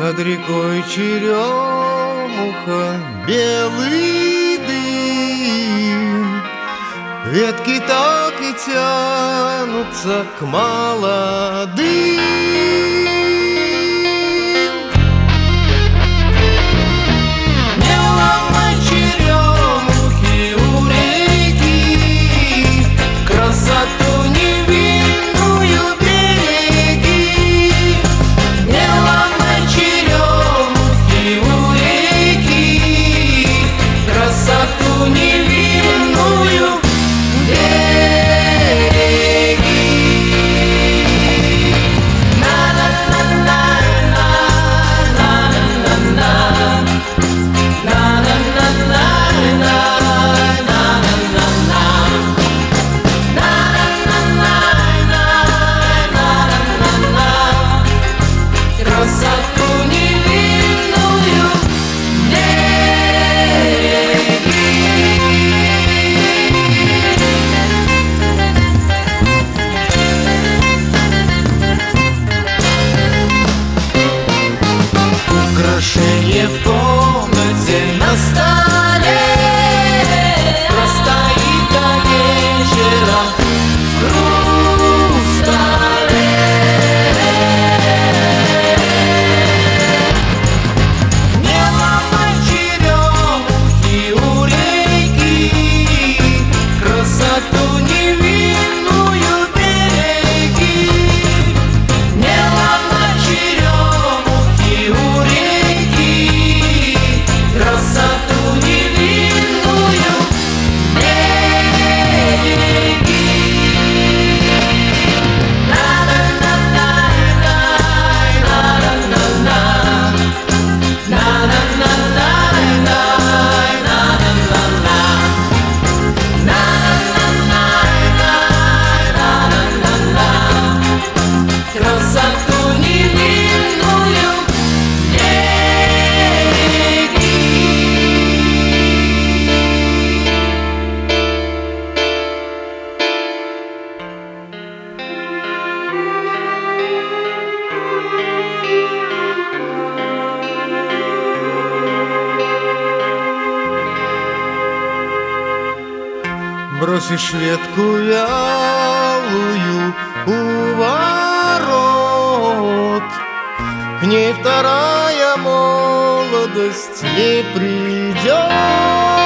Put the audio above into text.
Над рекой черемуха белый дым, ветки так и тянутся к молодым. Украшение в комнате на столе простоит до вечера в хрустале. Не ломай черемухи у реки, красоту невинную береги. Не ломай черемухи у реки, красоту невинную береги. Красоту невинную Бросишь ветку вялую у ворот, к ней вторая молодость не придет.